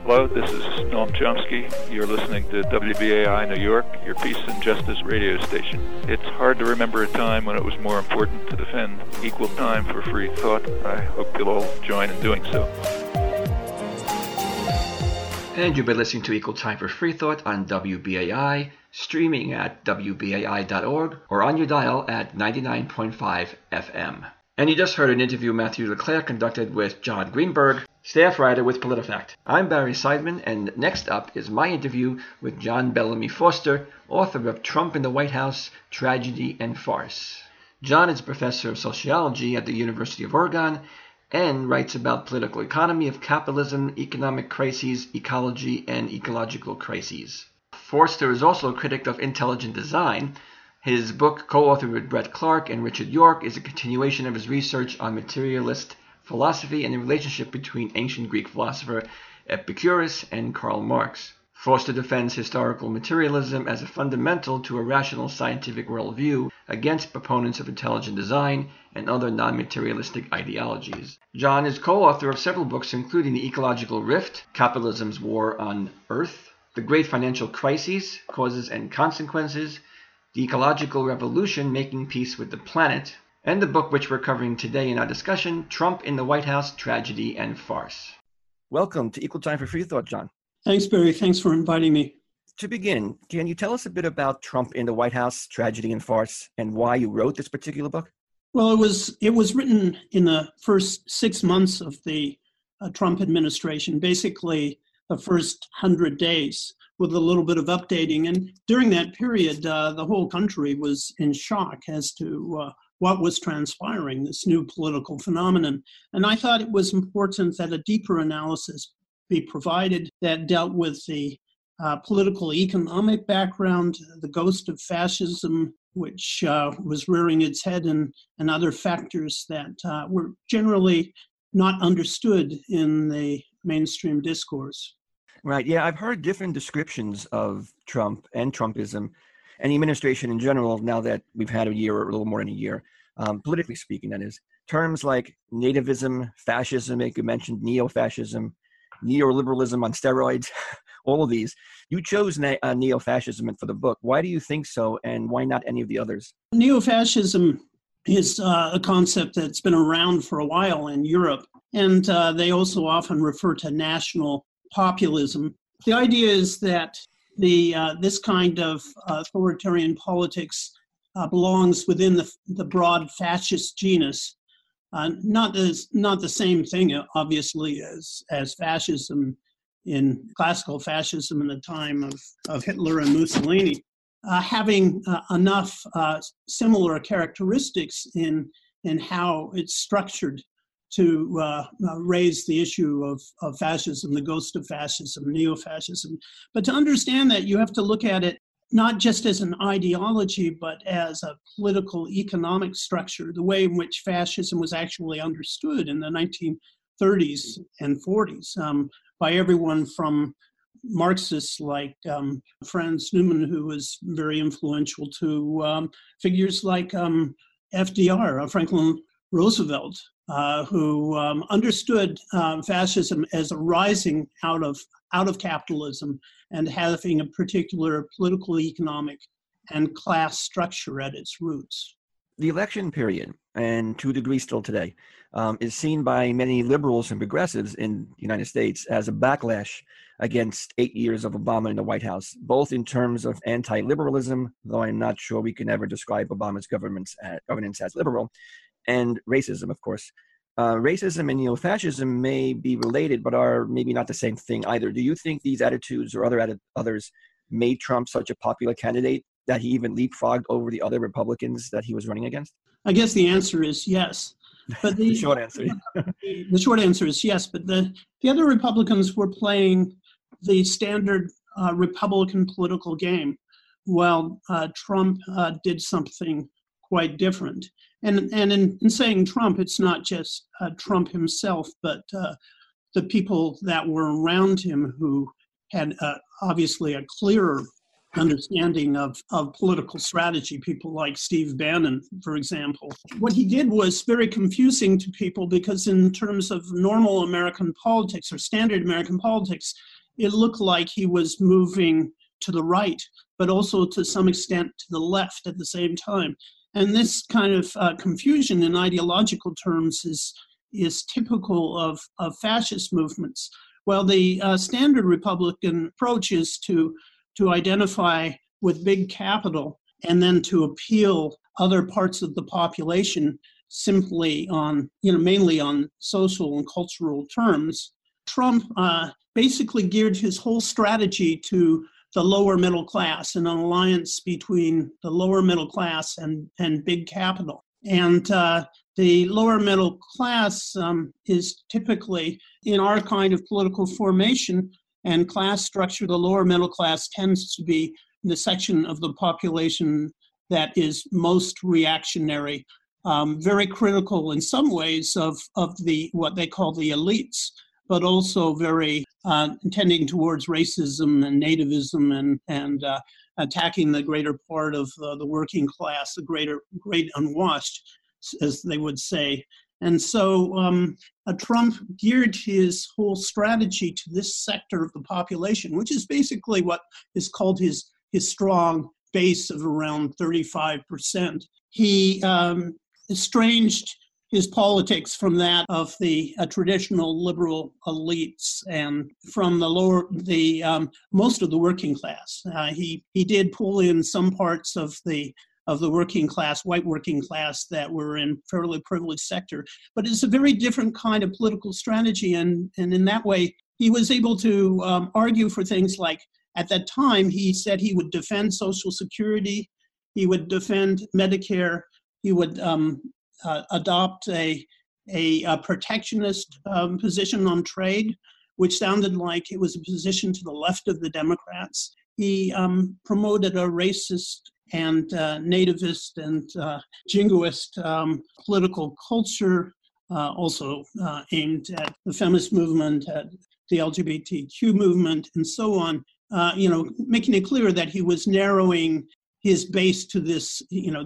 Hello, this is Noam Chomsky. You're listening to WBAI New York, your peace and justice radio station. It's hard to remember a time when it was more important to defend equal time for free thought. I hope you'll all join in doing so. And you've been listening to Equal Time for Free Thought on WBAI, streaming at WBAI.org or on your dial at 99.5 FM. And you just heard an interview Matthew LeClaire conducted with John Greenberg, staff writer with PolitiFact. I'm Barry Seidman, and next up is my interview with John Bellamy Foster, author of Trump in the White House, Tragedy and Farce. John is professor of sociology at the University of Oregon and writes about political economy of capitalism, economic crises, ecology, and ecological crises. Foster is also a critic of intelligent design. His book, co-authored with Brett Clark and Richard York, is a continuation of his research on materialist philosophy and the relationship between ancient Greek philosopher Epicurus and Karl Marx. Foster defends historical materialism as a fundamental to a rational scientific worldview against proponents of intelligent design and other non-materialistic ideologies. John is co-author of several books, including The Ecological Rift, Capitalism's War on Earth, The Great Financial Crises, Causes and Consequences, The Ecological Revolution, Making Peace with the Planet, and the book which we're covering today in our discussion, Trump in the White House, Tragedy and Farce. Welcome to Equal Time for Free Thought, John. Thanks, Barry. Thanks for inviting me. To begin, can you tell us a bit about Trump in the White House, Tragedy and Farce, and why you wrote this particular book? Well, it was written in the first 6 months of the Trump administration, basically the first 100 days, with a little bit of updating. And during that period, the whole country was in shock as to what was transpiring, this new political phenomenon. And I thought it was important that a deeper analysis be provided that dealt with the political economic background, the ghost of fascism, which was rearing its head, and other factors that were generally not understood in the mainstream discourse. Right. Yeah, I've heard different descriptions of Trump and Trumpism and the administration in general now that we've had a year or a little more than a year, politically speaking, that is. Terms like nativism, fascism, like you mentioned, neo-fascism, neoliberalism on steroids, all of these. You chose neo-fascism for the book. Why do you think so, and why not any of the others? Neo-fascism is a concept that's been around for a while in Europe, and they also often refer to national populism. The idea is that this kind of authoritarian politics belongs within the broad fascist genus. Not the same thing, obviously, as fascism in classical fascism in the time of Hitler and Mussolini, having enough similar characteristics in how it's structured to raise the issue of fascism, the ghost of fascism, neo-fascism. But to understand that, you have to look at it not just as an ideology, but as a political economic structure, the way in which fascism was actually understood in the 1930s and 40s by everyone from Marxists like Franz Neumann, who was very influential, to figures like FDR, Franklin Roosevelt, who understood fascism as arising out of capitalism and having a particular political, economic, and class structure at its roots. The election period, and to a degree still today, is seen by many liberals and progressives in the United States as a backlash against 8 years of Obama in the White House, both in terms of anti-liberalism, though I'm not sure we can ever describe Obama's governance as liberal, and racism, of course. Racism and neo-fascism may be related, but are maybe not the same thing either. Do you think these attitudes or others made Trump such a popular candidate that he even leapfrogged over the other Republicans that he was running against? I guess the answer is yes. But the short answer. The short answer is yes, but the other Republicans were playing the standard Republican political game, while Trump did something quite different. And in saying Trump, it's not just Trump himself, but the people that were around him who had obviously a clearer understanding of political strategy, people like Steve Bannon, for example. What he did was very confusing to people because in terms of normal American politics or standard American politics, it looked like he was moving to the right, but also to some extent to the left at the same time. And this kind of confusion in ideological terms is typical of fascist movements. Well, the standard Republican approach is to identify with big capital and then to appeal other parts of the population simply on, mainly on social and cultural terms. Trump basically geared his whole strategy to the lower middle class, an alliance between the lower middle class and big capital. And the lower middle class is typically, in our kind of political formation and class structure, the lower middle class tends to be the section of the population that is most reactionary, very critical in some ways of the what they call the elites, but also very tending towards racism and nativism and attacking the greater part of the working class, the great unwashed, as they would say. And so Trump geared his whole strategy to this sector of the population, which is basically what is called his strong base of around 35%. He estranged his politics from that of the traditional liberal elites and from the most of the working class. He did pull in some parts of the working class, white working class, that were in fairly privileged sector, but it's a very different kind of political strategy, and in that way he was able to argue for things like, at that time he said he would defend Social Security, he would defend Medicare, he would adopt a protectionist position on trade, which sounded like it was a position to the left of the Democrats. He promoted a racist and nativist and jingoist political culture, also aimed at the feminist movement, at the LGBTQ movement, and so on. Making it clear that he was narrowing his base to this,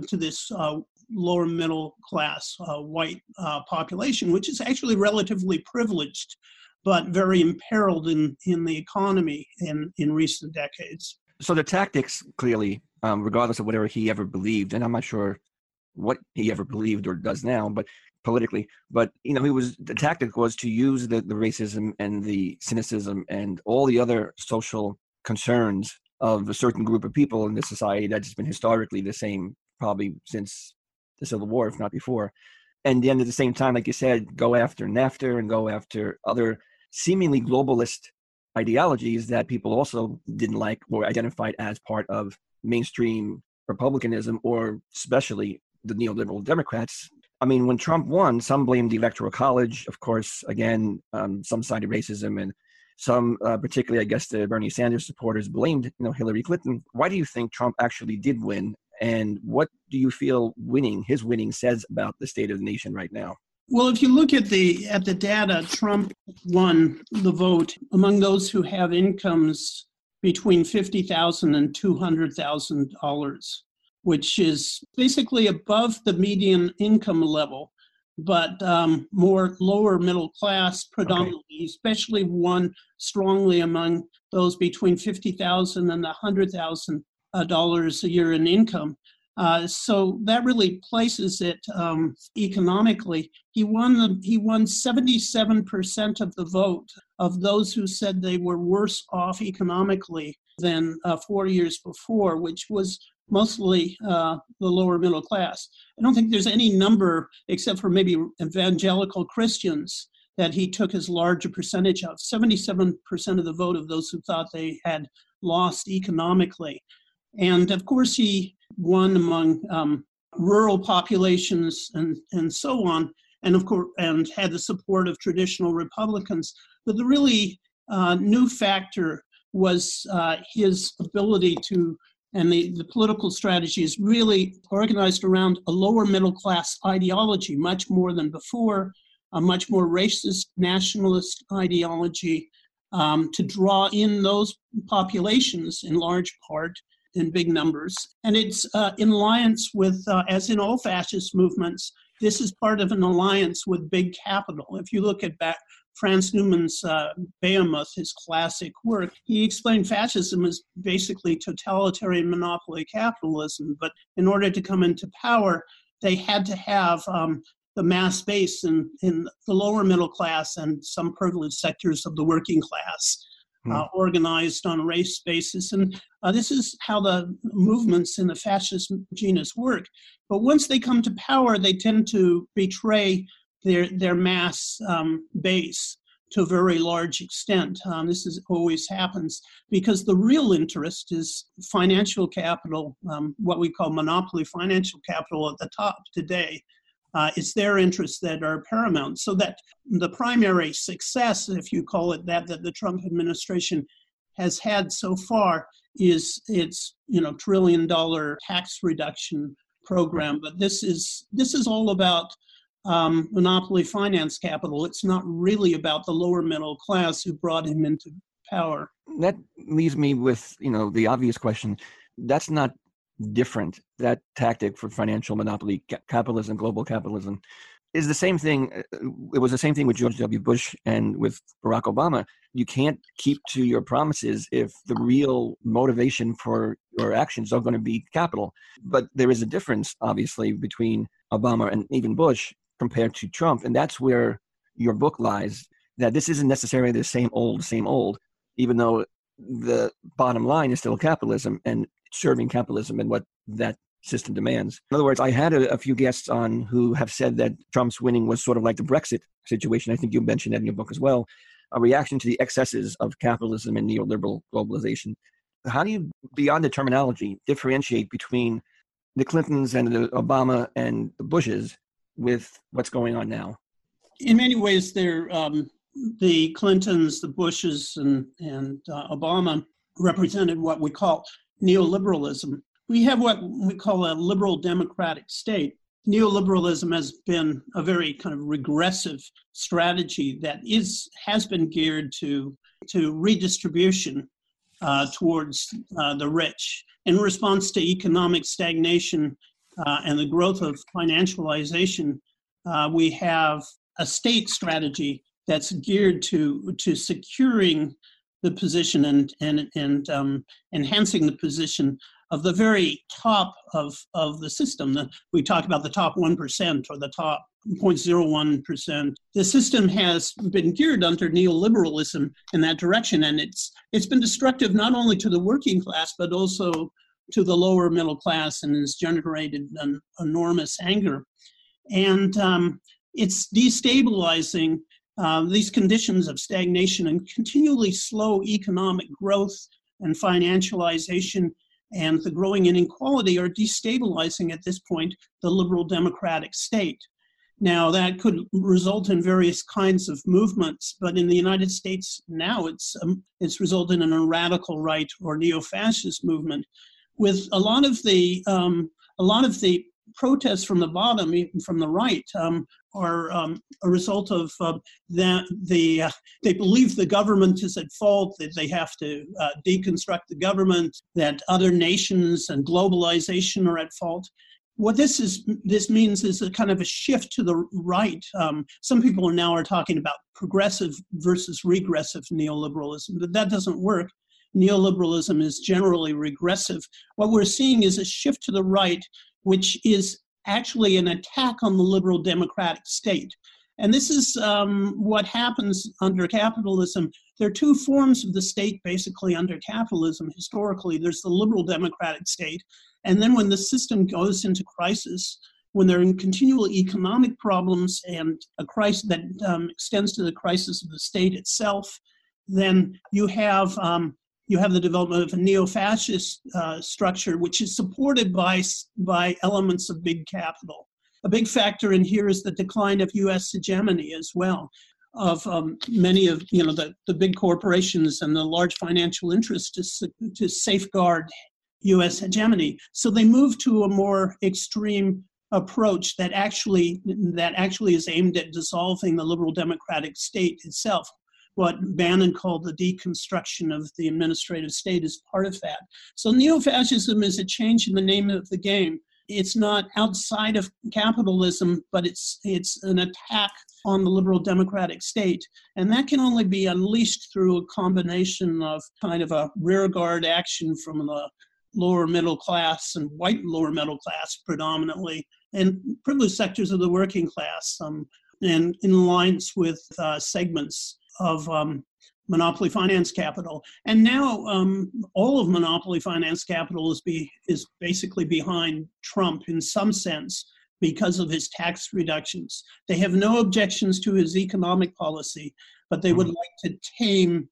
lower middle class white population, which is actually relatively privileged, but very imperiled in the economy in recent decades. So the tactics, clearly, regardless of whatever he ever believed, and I'm not sure what he ever believed or does now, but politically, but the tactic was to use the racism and the cynicism and all the other social concerns of a certain group of people in this society that's been historically the same probably since the Civil War, if not before. And then at the same time, like you said, go after NAFTA and go after other seemingly globalist ideologies that people also didn't like or identified as part of mainstream republicanism, or especially the neoliberal Democrats. I mean, when Trump won, some blamed the Electoral College, of course, again, some cited racism, and some, particularly, I guess, the Bernie Sanders supporters blamed, Hillary Clinton. Why do you think Trump actually did win? And what do you feel his winning says about the state of the nation right now? Well, if you look at the data, Trump won the vote among those who have incomes between $50,000 and $200,000, which is basically above the median income level, but more lower middle class predominantly, okay. Especially won strongly among those between $50,000 and $100,000 a year in income. So that really places it economically. He won 77% of the vote of those who said they were worse off economically than 4 years before, which was mostly the lower middle class. I don't think there's any number, except for maybe evangelical Christians, that he took as large a percentage of. 77% of the vote of those who thought they had lost economically. And of course, he won among rural populations and so on, and of course, and had the support of traditional Republicans. But the really new factor was his ability to, and the political strategy is really organized around a lower middle class ideology, much more than before, a much more racist nationalist ideology, to draw in those populations in large part, in big numbers. And it's in alliance with, as in all fascist movements, this is part of an alliance with big capital. If you look at Franz Newman's Behemoth, his classic work, he explained fascism as basically totalitarian monopoly capitalism. But in order to come into power, they had to have the mass base in the lower middle class and some privileged sectors of the working class. Organized on race basis. And this is how the movements in the fascist genus work. But once they come to power, they tend to betray their mass base to a very large extent. Always happens because the real interest is financial capital, what we call monopoly financial capital at the top today. It's their interests that are paramount. So that the primary success, if you call it that the Trump administration has had so far is its $1 trillion tax reduction program. But this is all about monopoly finance capital. It's not really about the lower middle class who brought him into power. That leaves me with the obvious question. That's not different. That tactic for financial monopoly capitalism, global capitalism, is the same thing. It was the same thing with George W. Bush and with Barack Obama. You can't keep to your promises if the real motivation for your actions are going to be capital. But there is a difference, obviously, between Obama and even Bush compared to Trump. And that's where your book lies, that this isn't necessarily the same old, even though the bottom line is still capitalism and serving capitalism and what that system demands. In other words, I had a few guests on who have said that Trump's winning was sort of like the Brexit situation. I think you mentioned that in your book as well, a reaction to the excesses of capitalism and neoliberal globalization. How do you, beyond the terminology, differentiate between the Clintons and the Obama and the Bushes with what's going on now? In many ways, they're the Clintons, the Bushes, and Obama represented what we call neoliberalism. We have what we call a liberal democratic state. Neoliberalism has been a very kind of regressive strategy that has been geared to redistribution towards the rich. In response to economic stagnation and the growth of financialization, we have a state strategy that's geared to securing the position and enhancing the position of the very top of the system. We talk about the top 1% or the top 0.01%. The system has been geared under neoliberalism in that direction, and it's been destructive not only to the working class, but also to the lower middle class, and has generated an enormous anger. And it's destabilizing these conditions of stagnation and continually slow economic growth and financialization and the growing inequality are destabilizing at this point the liberal democratic state. Now, that could result in various kinds of movements, but in the United States now it's resulted in a radical right or neo-fascist movement, with a lot of the protests from the bottom, even from the right, are a result of that they believe the government is at fault, that they have to deconstruct the government, that other nations and globalization are at fault. What this means is a kind of a shift to the right. Some people now are talking about progressive versus regressive neoliberalism, but that doesn't work. Neoliberalism is generally regressive. What we're seeing is a shift to the right, which is actually an attack on the liberal democratic state. And this is what happens under capitalism. There are two forms of the state basically under capitalism. Historically, there's the liberal democratic state. And then when the system goes into crisis, when there are continual economic problems and a crisis that extends to the crisis of the state itself, then you have the development of a neo-fascist structure, which is supported by elements of big capital. A big factor in here is the decline of U.S. hegemony as well, of many of the big corporations and the large financial interests to safeguard U.S. hegemony. So they move to a more extreme approach that actually is aimed at dissolving the liberal democratic state itself. What Bannon called the deconstruction of the administrative state is part of that. So neo-fascism is a change in the name of the game. it's not outside of capitalism, but it's an attack on the liberal democratic state. And that can only be unleashed through a combination of kind of a rearguard action from the lower middle class and white lower middle class predominantly, and privileged sectors of the working class, and in alliance with segments of monopoly finance capital. And now all of monopoly finance capital is basically behind Trump in some sense because of his tax reductions. They have no objections to his economic policy, but they would like to tame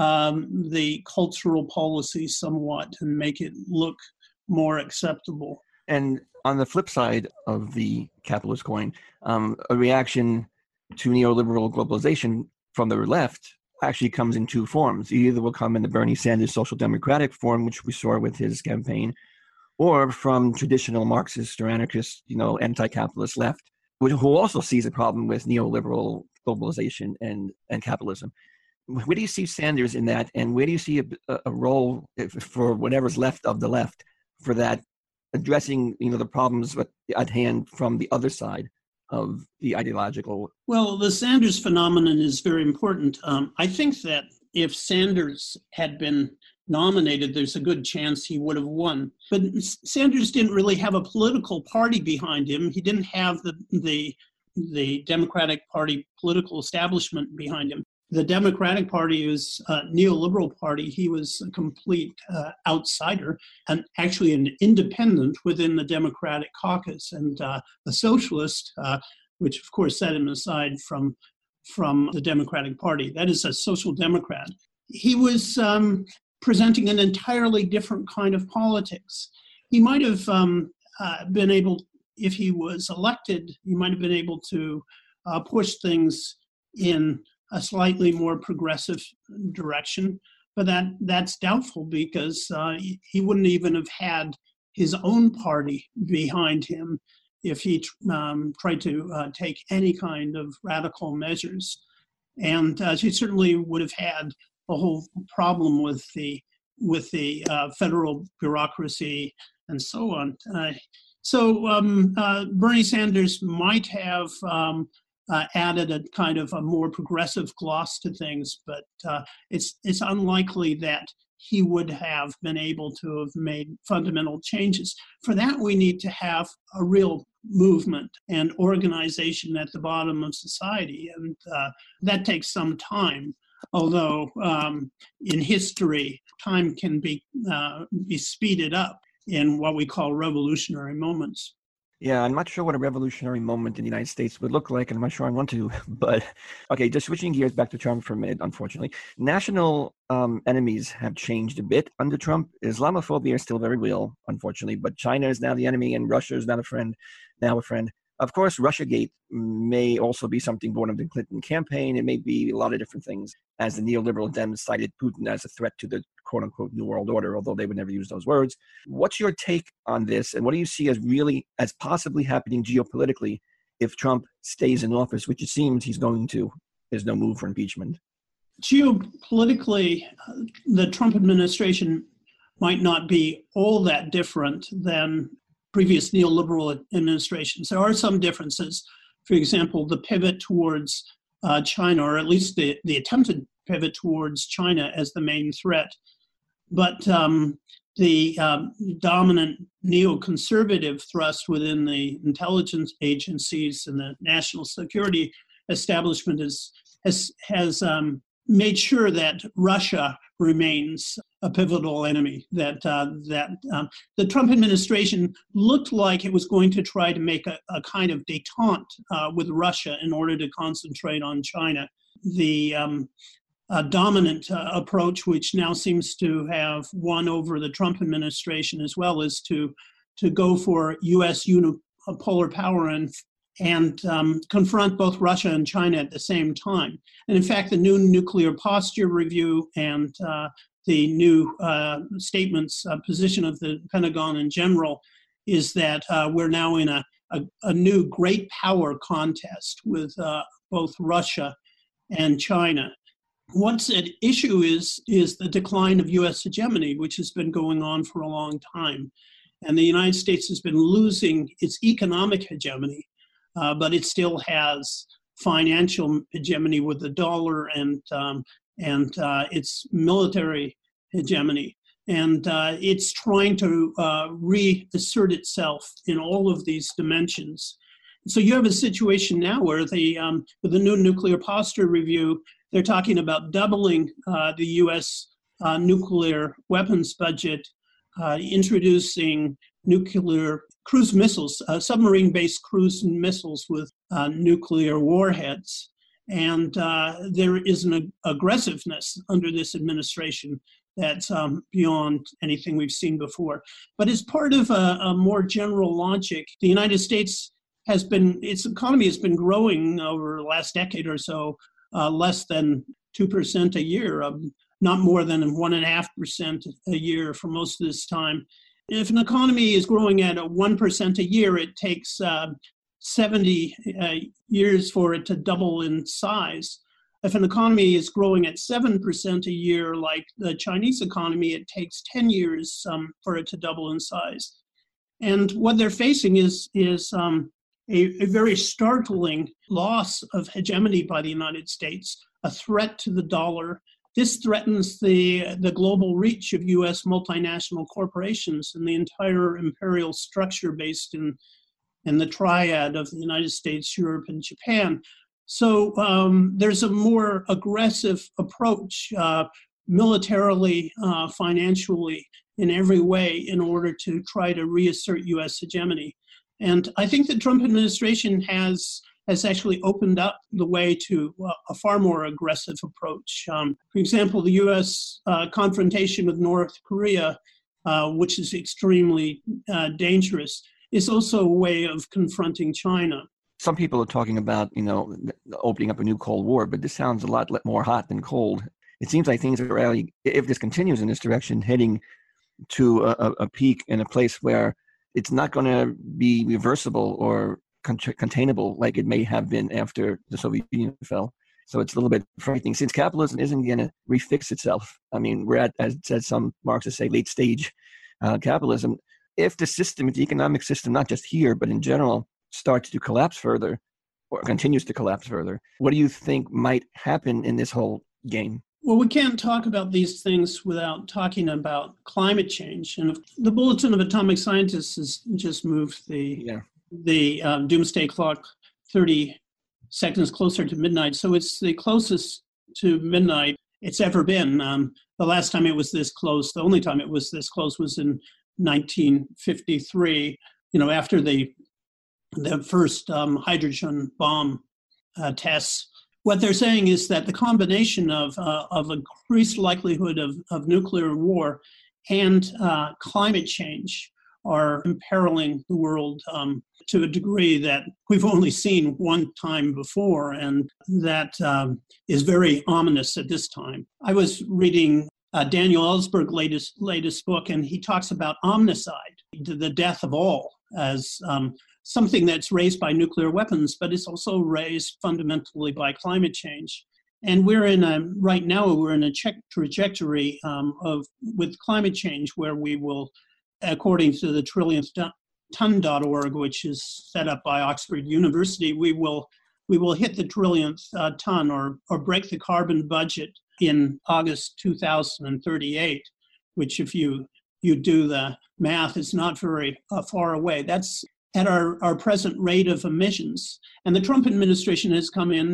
the cultural policy somewhat and make it look more acceptable. And on the flip side of the capitalist coin, a reaction to neoliberal globalization from the left actually comes in two forms. It either will come in the Bernie Sanders social democratic form, which we saw with his campaign, or from traditional Marxist or anarchist, anti-capitalist left, who also sees a problem with neoliberal globalization and capitalism. Where do you see Sanders in that, and where do you see a role for whatever's left of the left for that, addressing the problems at hand from the other side of the ideological? Well, the Sanders phenomenon is very important. I think that if Sanders had been nominated, there's a good chance he would have won. But Sanders didn't really have a political party behind him. He didn't have the Democratic Party political establishment behind him. The Democratic Party is a neoliberal party. He was a complete outsider and actually an independent within the Democratic caucus, and a socialist, which of course set him aside from the Democratic Party. That is a social democrat. He was presenting an entirely different kind of politics. He might have been able, if he was elected, he might have been able to push things in a slightly more progressive direction, but that's doubtful because he wouldn't even have had his own party behind him if he tried to take any kind of radical measures. And he certainly would have had a whole problem with the federal bureaucracy and so on. So Bernie Sanders might have added a kind of a more progressive gloss to things, but it's unlikely that he would have been able to have made fundamental changes. For that, we need to have a real movement and organization at the bottom of society, and that takes some time. Although in history, time can be speeded up in what we call revolutionary moments. Yeah, I'm not sure what a revolutionary moment in the United States would look like, and I'm not sure I want to. But, okay, just switching gears back to Trump for a minute, unfortunately. National enemies have changed a bit under Trump. Islamophobia is still very real, unfortunately, but China is now the enemy and Russia is not a friend, now a friend. Of course, Russiagate may also be something born of the Clinton campaign. It may be a lot of different things, as the neoliberal Dems cited Putin as a threat to the quote-unquote New World Order, although they would never use those words. What's your take on this, and what do you see as possibly happening geopolitically if Trump stays in office, which it seems he's going to? There's no move for impeachment. Geopolitically, the Trump administration might not be all that different than previous neoliberal administrations. There are some differences. For example, the pivot towards China, or at least the attempted pivot towards China as the main threat. But the dominant neoconservative thrust within the intelligence agencies and the national security establishment has made sure that Russia remains a pivotal enemy, that the Trump administration looked like it was going to try to make a kind of détente with Russia in order to concentrate on China. The dominant approach, which now seems to have won over the Trump administration as well, is to go for U.S. unipolar power and confront both Russia and China at the same time. And in fact, the new nuclear posture review and the new statements, position of the Pentagon in general, is that we're now in a new great power contest with both Russia and China. What's at issue is the decline of U.S. hegemony, which has been going on for a long time. And the United States has been losing its economic hegemony, but it still has financial hegemony with the dollar and its military hegemony. And it's trying to reassert itself in all of these dimensions. So you have a situation now where with the new nuclear posture review, they're talking about doubling the U.S. Nuclear weapons budget, introducing nuclear cruise missiles, submarine-based cruise missiles with nuclear warheads. And there is an aggressiveness under this administration that's beyond anything we've seen before. But as part of a more general logic, the United States its economy has been growing over the last decade or so, less than 2% a year, not more than 1.5% a year for most of this time. If an economy is growing at 1% a year, it takes 70 years for it to double in size. If an economy is growing at 7% a year, like the Chinese economy, it takes 10 years for it to double in size. And what they're facing is a very startling loss of hegemony by the United States, a threat to the dollar. This threatens the global reach of U.S. multinational corporations and the entire imperial structure based in the triad of the United States, Europe, and Japan. So there's a more aggressive approach, militarily, financially, in every way, in order to try to reassert U.S. hegemony. And I think the Trump administration has actually opened up the way to a far more aggressive approach. For example, the U.S. Confrontation with North Korea, which is extremely dangerous, is also a way of confronting China. Some people are talking about, opening up a new Cold War, but this sounds a lot more hot than cold. It seems like things are really, if this continues in this direction, heading to a peak in a place where it's not going to be reversible or containable like it may have been after the Soviet Union fell. So it's a little bit frightening since capitalism isn't going to refix itself. I mean, we're at, as some Marxists say, late stage capitalism. If the system, the economic system, not just here, but in general, starts to collapse further or continues to collapse further, what do you think might happen in this whole game? Well, we can't talk about these things without talking about climate change. And the Bulletin of Atomic Scientists has just moved the doomsday clock 30 seconds closer to midnight. So it's the closest to midnight it's ever been. The last time it was this close, the only time it was this close was in 1953, after the first hydrogen bomb tests. What they're saying is that the combination of increased likelihood of nuclear war and climate change are imperiling the world to a degree that we've only seen one time before, and that is very ominous at this time. I was reading Daniel Ellsberg's latest book, and he talks about omnicide, the death of all, as something that's raised by nuclear weapons, but it's also raised fundamentally by climate change. And right now we're in a trajectory with climate change where we will, according to the trillionth-ton.org, which is set up by Oxford University, we will hit the trillionth ton or break the carbon budget in August 2038, which if you do the math, is not very far away. That's at our present rate of emissions. And the Trump administration has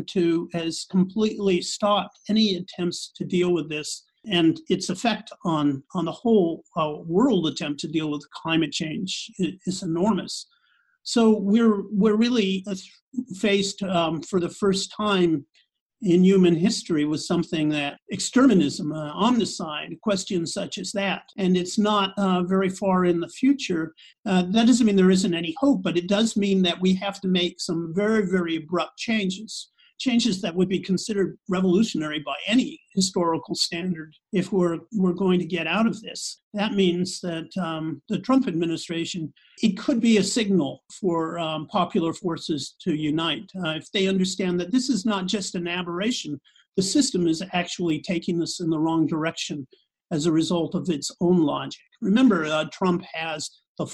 has completely stopped any attempts to deal with this and its effect on the whole world attempt to deal with climate change is enormous. So we're really faced for the first time in human history with something that exterminism, omnicide, questions such as that. And it's not very far in the future. That doesn't mean there isn't any hope, but it does mean that we have to make some very, very abrupt changes that would be considered revolutionary by any historical standard if we're going to get out of this. That means that the Trump administration, it could be a signal for popular forces to unite. If they understand that this is not just an aberration, the system is actually taking us in the wrong direction as a result of its own logic. Remember, Trump has the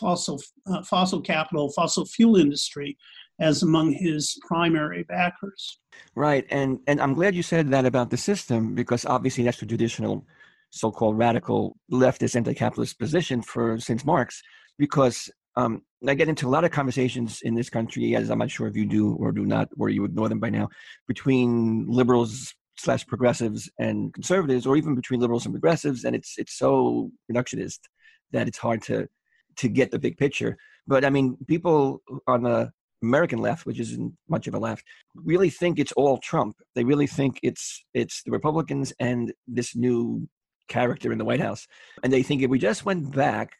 fossil capital, fossil fuel industry as among his primary backers. Right. And I'm glad you said that about the system, because obviously that's the traditional so-called radical leftist anti-capitalist position since Marx, because I get into a lot of conversations in this country, as I'm not sure if you do or do not, or you ignore them by now, between liberals / progressives and conservatives, or even between liberals and progressives. And it's so reductionist that it's hard to get the big picture. But I mean, people on the American left, which isn't much of a left, really think it's all Trump. They really think it's the Republicans and this new character in the White House. And they think if we just went back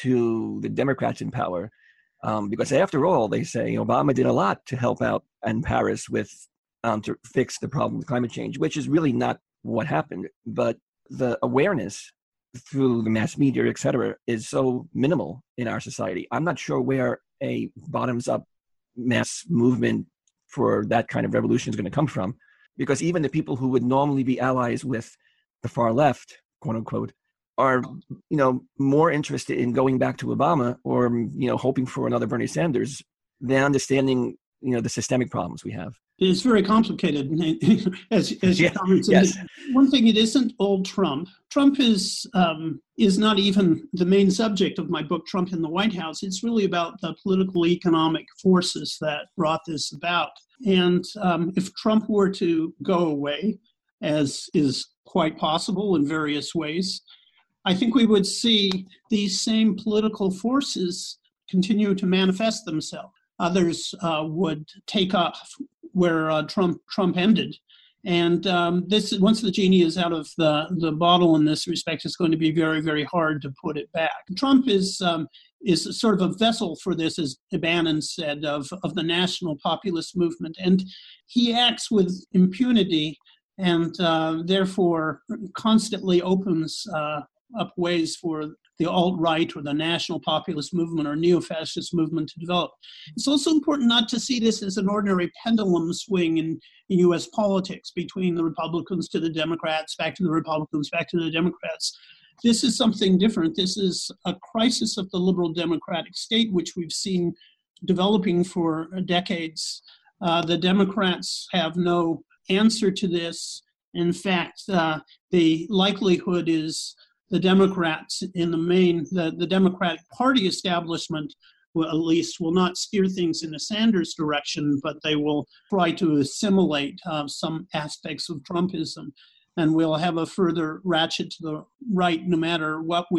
to the Democrats in power, because after all, they say Obama did a lot to help out in Paris with to fix the problem with climate change, which is really not what happened. But the awareness through the mass media, et cetera, is so minimal in our society. I'm not sure where a bottoms-up mass movement for that kind of revolution is going to come from, because even the people who would normally be allies with the far left, quote unquote, are more interested in going back to Obama or hoping for another Bernie Sanders than understanding the systemic problems we have. It's very complicated, as you commented. Yes. One thing, it isn't old Trump. Trump is not even the main subject of my book, Trump in the White House. It's really about the political economic forces that brought this about. And if Trump were to go away, as is quite possible in various ways, I think we would see these same political forces continue to manifest themselves. Others would take off where Trump ended. And this, once the genie is out of the bottle in this respect, it's going to be very, very hard to put it back. Trump is sort of a vessel for this, as Bannon said, of the national populist movement. And he acts with impunity and therefore constantly opens up ways for the alt-right or the national populist movement or neo-fascist movement to develop. It's also important not to see this as an ordinary pendulum swing in U.S. politics between the Republicans to the Democrats, back to the Republicans, back to the Democrats. This is something different. This is a crisis of the liberal democratic state, which we've seen developing for decades. The Democrats have no answer to this. In fact, the likelihood is the Democrats in the main, the Democratic Party establishment will not steer things in a Sanders direction, but they will try to assimilate some aspects of Trumpism, and we'll have a further ratchet to the right no matter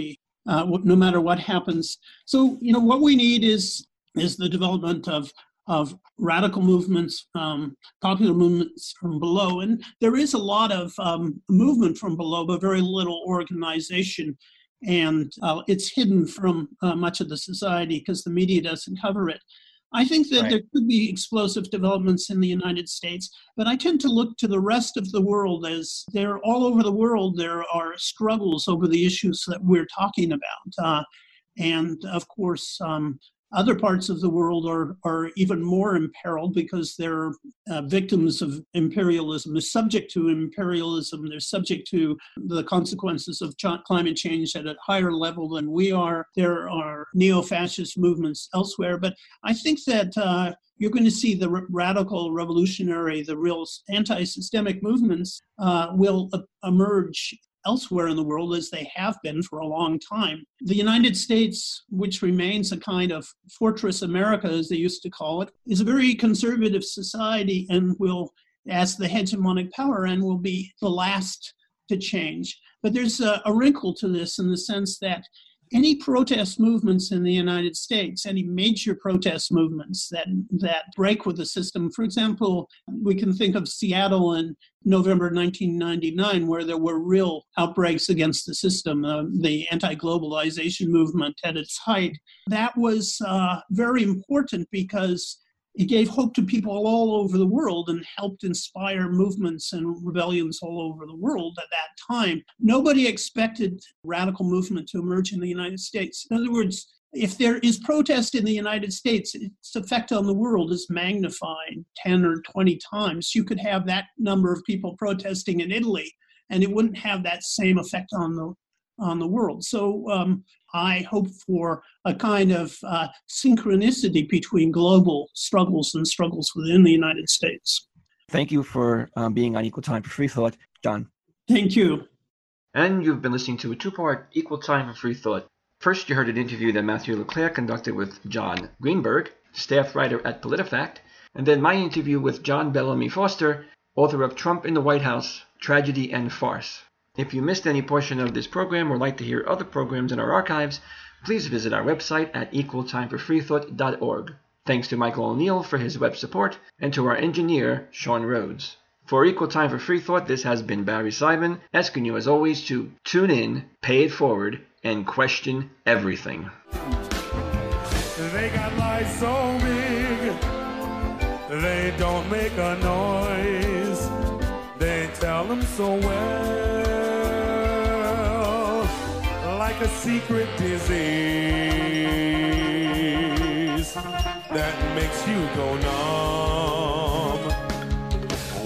what happens. So what we need is the development of radical movements, popular movements from below. And there is a lot of movement from below, but very little organization. And it's hidden from much of the society because the media doesn't cover it. I think that There could be explosive developments in the United States, but I tend to look to the rest of the world as all over the world, there are struggles over the issues that we're talking about. And of course, other parts of the world are even more imperiled because they're victims of imperialism. They're subject to imperialism. They're subject to the consequences of climate change at a higher level than we are. There are neo-fascist movements elsewhere. But I think that you're going to see the radical revolutionary, the real anti-systemic movements will emerge elsewhere in the world, as they have been for a long time. The United States, which remains a kind of fortress America, as they used to call it, is a very conservative society and as the hegemonic power, and will be the last to change. But there's a wrinkle to this in the sense that any protest movements in the United States, any major protest movements that break with the system, for example, we can think of Seattle in November 1999, where there were real outbreaks against the system, the anti-globalization movement at its height. That was very important because it gave hope to people all over the world and helped inspire movements and rebellions all over the world at that time. Nobody expected radical movement to emerge in the United States. In other words, if there is protest in the United States, its effect on the world is magnified 10 or 20 times. You could have that number of people protesting in Italy, and it wouldn't have that same effect on the world. So I hope for a kind of synchronicity between global struggles and struggles within the United States. Thank you for being on Equal Time for Free Thought, John. Thank you. And you've been listening to a two-part Equal Time for Free Thought. First, you heard an interview that Matthew LeClaire conducted with John Greenberg, staff writer at PolitiFact, and then my interview with John Bellamy Foster, author of Trump in the White House, Tragedy and Farce. If you missed any portion of this program or would like to hear other programs in our archives, please visit our website at equaltimeforfreethought.org. Thanks to Michael O'Neill for his web support, and to our engineer, Sean Rhodes. For Equal Time for Free Thought, this has been Barry Simon, asking you as always to tune in, pay it forward, and question everything. They got lies so big, they don't make a noise. They tell them so well, like a secret disease that makes you go numb.